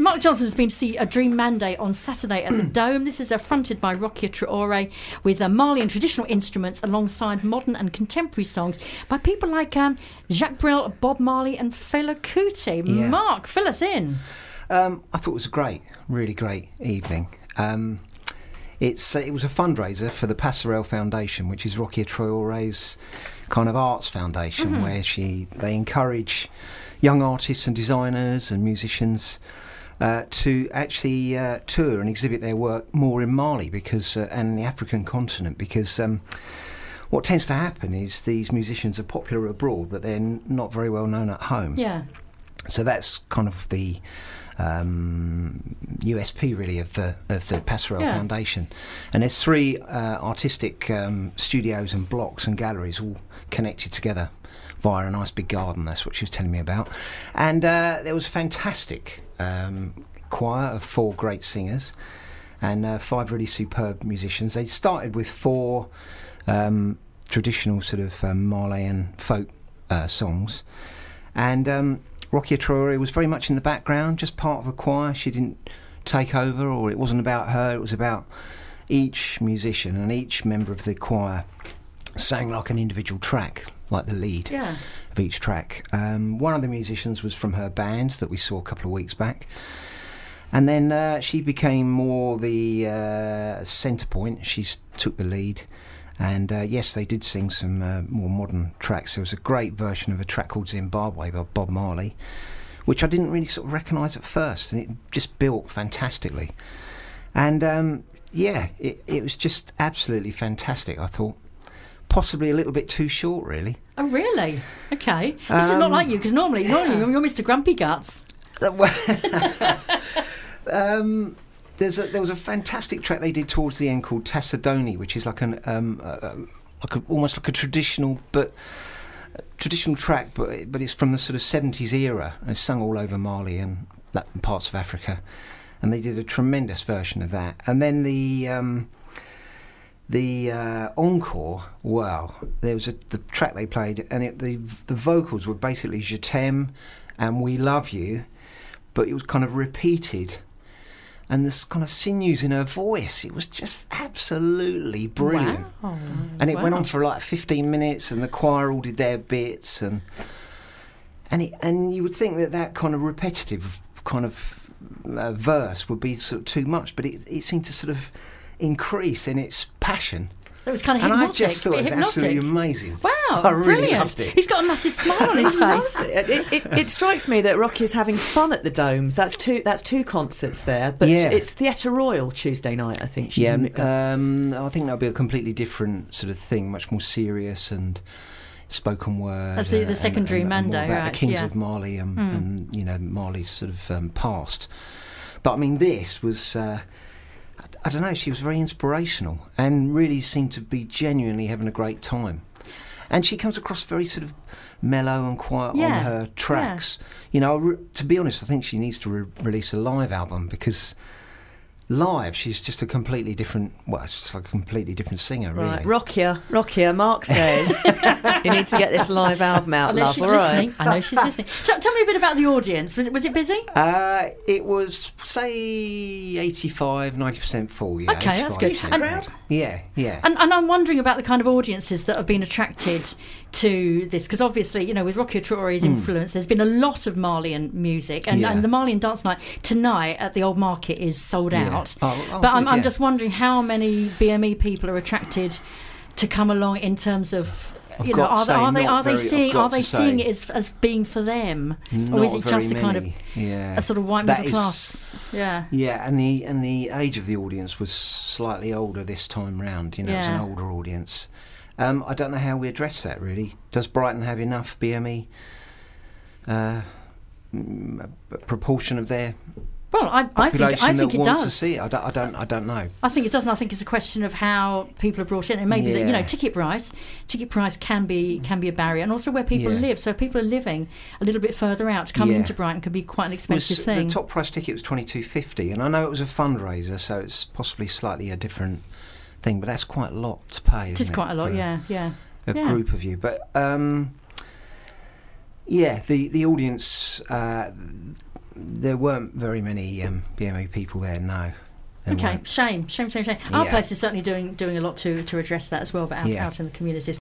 Mark Johnson has been to see A Dream Mandate on Saturday at the Dome. This is fronted by Rokia Traore with Malian traditional instruments alongside modern and contemporary songs by people like Jacques Brel, Bob Marley and Fela Kuti. Yeah. Mark, fill us in. I thought it was a really great evening. It was a fundraiser for the Passerelle Foundation, which is Rokia Traore's kind of arts foundation, where they encourage young artists and designers and musicians to actually tour and exhibit their work more in Mali and the African continent, because what tends to happen is these musicians are popular abroad, but they're not very well known at home. Yeah. So that's kind of the USP really of the Passerelle Foundation. And there's 3 artistic studios and blocks and galleries all connected together via a nice big garden. That's what she was telling me about. And there was a fantastic choir of 4 great singers and 5 really superb musicians. They started with 4 traditional sort of Malian folk songs, and Rokia Traore was very much in the background, just part of the choir. She didn't take over, or it wasn't about her, it was about each musician, and each member of the choir sang like an individual track, like the lead of each track. One of the musicians was from her band that we saw a couple of weeks back, and then she became more the centre point. She took the lead. And yes, they did sing some more modern tracks. There was a great version of a track called Zimbabwe by Bob Marley, which I didn't really sort of recognise at first, and it just built fantastically. And it was just absolutely fantastic, I thought. Possibly a little bit too short, really. Oh, really? Okay. This is not like you, because normally you're Mr. Grumpy Guts. There was a fantastic track they did towards the end called Tassadoni, which is like almost like a traditional track, but it's from the sort of 70s era, and it's sung all over Mali and parts of Africa, and they did a tremendous version of that. And then the encore, wow, there was the track they played, and the vocals were basically Je t'aime and We Love You, but it was kind of repeated. And this kind of sinews in her voice, it was just absolutely brilliant. Wow. And it went on for like 15 minutes, and the choir all did their bits, and you would think that kind of repetitive kind of verse would be sort of too much, but it seemed to sort of increase in its passion. It was kind of hypnotic. And I just thought it was absolutely amazing. Wow, I really brilliant. loved it. He's got a massive smile on his face. It strikes me that Rocky's having fun at the Domes. That's two concerts there, but it's Theatre Royal Tuesday night, I think. I think that'll be a completely different sort of thing, much more serious and spoken word. That's the secondary mandate, about right? the kings of Mali and Mali's sort of past. But I mean, this was. I don't know, she was very inspirational and really seemed to be genuinely having a great time. And she comes across very sort of mellow and quiet on her tracks. To be honest, I think she needs to release a live album, because live she's just a completely different, it's just like a completely different singer, really. Right, Rockia, Mark says you need to get this live album out, love. She's listening. I know she's listening. Tell me a bit about the audience. Was it busy? It was, say, 85-90% full. Yeah, okay, that's good. Yeah. And I'm wondering about the kind of audiences that have been attracted to this, because obviously, with Rokia Traore's influence, there's been a lot of Malian music, and the Malian dance night tonight at the Old Market is sold out. But I'm just wondering how many BME people are attracted to come along in terms of. Are they seeing it as being for them, or is it just a kind of a sort of white middle class? Yeah, and the age of the audience was slightly older this time round. It was an older audience. I don't know how we address that, really. Does Brighton have enough BME proportion of their Well, I think it does. To see it. I don't know. I think it does, and I think it's a question of how people are brought in, and maybe that ticket price can be a barrier, and also where people live. So if people are living a little bit further out, coming into Brighton can be quite an expensive thing. The top price ticket was $22.50, and I know it was a fundraiser, so it's possibly slightly a different thing, but that's quite a lot to pay. It is quite a lot, yeah. A group of you, but the audience. there weren't very many BME people there. No. Okay, shame. Our place is certainly doing a lot to address that as well, but out in the communities.